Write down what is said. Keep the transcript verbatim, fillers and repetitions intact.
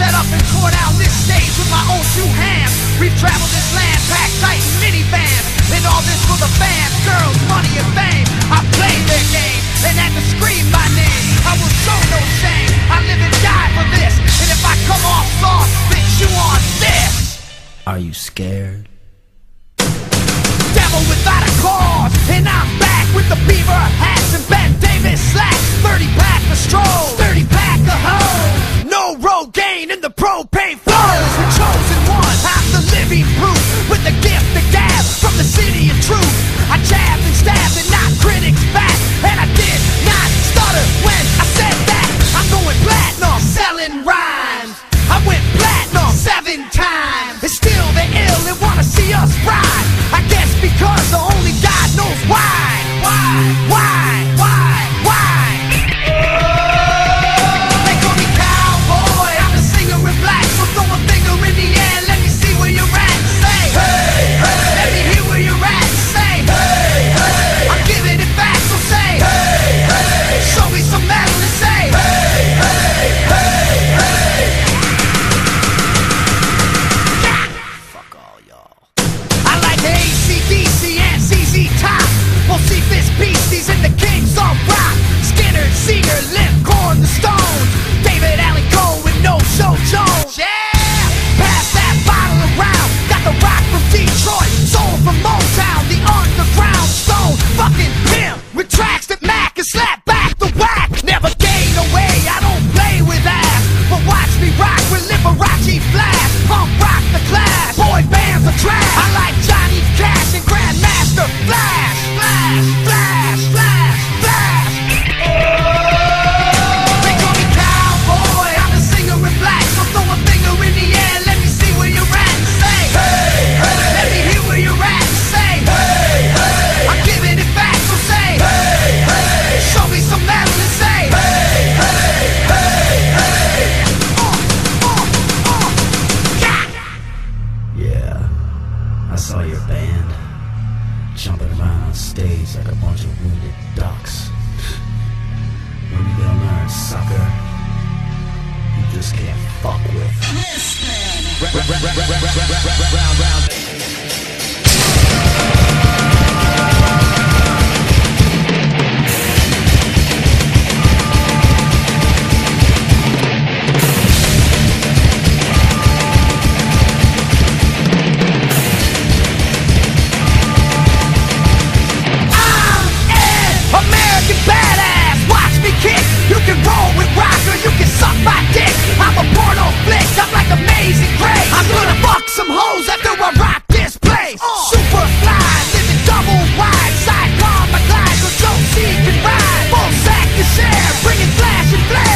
set up and tore down this stage with my own two hands. We've traveled this land, packed tight in minivans, and all this for the fans, girls, money and fame. I played their game and had to scream my name. I will show no shame, I live and die for this, and if I come off soft, then you on this. Are you scared? Devil without a cause, and I'm back with the beaver hats and Ben Davis slacks. Thirty pack of stroll, thirty pack of hoe. No Rogaine in the propane flows. The chosen one, I'm the living proof, with the gift of gab from the city of truth. I jabbed and stabbed and knocked critics back, and I did not stutter when I said that. I'm going platinum, selling rhymes. I went platinum seven times, and still they ill and wanna see us ride. I guess because the only God knows why. Why? Why? Why? Why? They call me cowboy, I'm a singer in black, so throw a finger in the air, let me see where you're at. Say, hey, hey. Let me hear where you're at. Say, hey, hey. I'm giving it back, so say, hey, hey. Show me some metal and say, hey, hey, hey, hey. Yeah. Fuck all y'all. I like A C D C and Z Z Top. We'll see Fist Beasties and the Kings of Rock. Skinner, Seeger, Limp, Corn, the Stones. David Allen Cole with No Show Jones. Yeah! Pass that bottle around. Got the rock from Detroit, soul from Motown, the underground stone. Fucking pimp with tracks that Mac and slap back the whack. Never gain away, I don't play with ass. But watch me rock with Liberace Flash. Punk rock the class, boy bands are trash. I like Johnny Cash and Grandmaster Flash. Flash, flash, flash, flash. They call me cowboy, I'm a singer in black, so throw a finger in the air, let me see where you're at. Say, hey, hey. Let me hear where you're at. Say, hey, hey. I'm giving it back, so say, hey, hey. Show me some metal and say, hey, hey, hey, hey. Uh, uh, uh. Yeah. Yeah, I saw your band jumping around on stage like a bunch of wounded ducks. When you gonna learn, sucker? You just can't fuck with. Round, round. American badass, watch me kick. You can roll with rock or you can suck my dick. I'm a porno flick, I'm like Amazing Grace. I'm gonna fuck some hoes after I rock this place. uh. Super fly, living double wide, sidecar my glide, so Joe C can ride. Full sack to share, bringing flash and flare.